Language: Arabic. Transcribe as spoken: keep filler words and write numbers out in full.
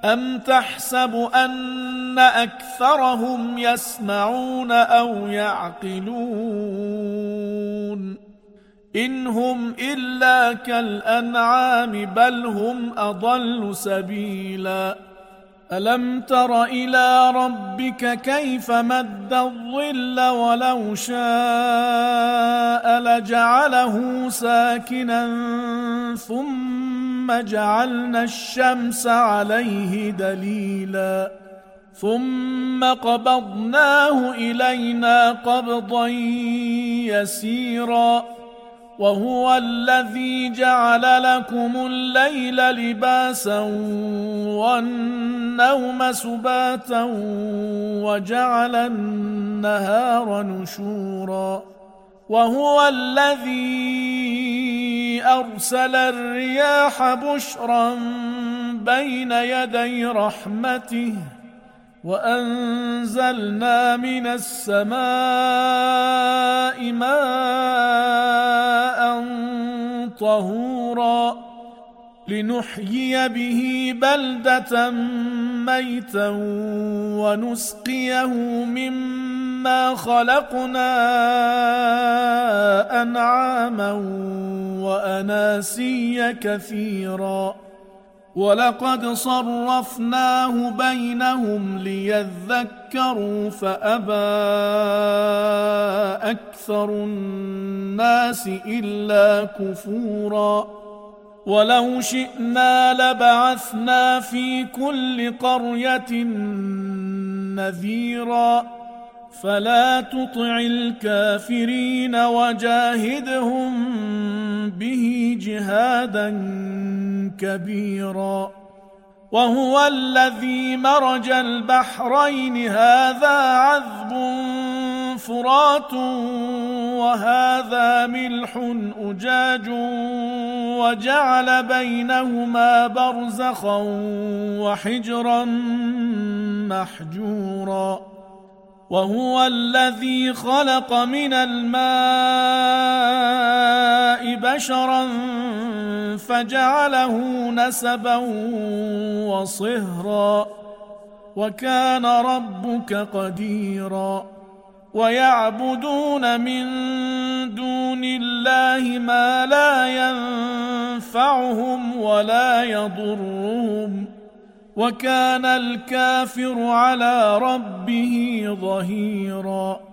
أم تحسب أن أكثرهم يسمعون أو يعقلون إن هم إلا كالأنعام بل هم أضل سبيلا ألم تر إلى ربك كيف مد الظل ولو شاء لجعله ساكنا ثم جعلنا الشمس عليه دليلا ثم قبضناه إلينا قبضا يسيرا وهو الذي جعل لكم الليل لباسا والنوم سباتا وجعل النهار نشورا وهو الذي أرسل الرياح بشرا بين يدي رحمته وأنزلنا من السماء ماء طهورا لنحيي به بلدة ميتا ونسقيه مما خلقنا أنعاما وأناسيا كثيرا ولقد صرفناه بينهم ليذكروا فأبى أكثر الناس إلا كفورا ولو شئنا لبعثنا في كل قرية نذيرا فلا تطع الكافرين وجاهدهم به جهادا كبيرا وهو الذي مرج البحرين هذا عذب فرات وهذا ملح أجاج وجعل بينهما برزخا وحجرا محجورا وهو الذي خلق من الماء بشرا فجعله نسبا وصهرا وكان ربك قديرا ويعبدون من دون الله ما لا ينفعهم ولا يضرهم وكان الكافر على ربه ظهيرا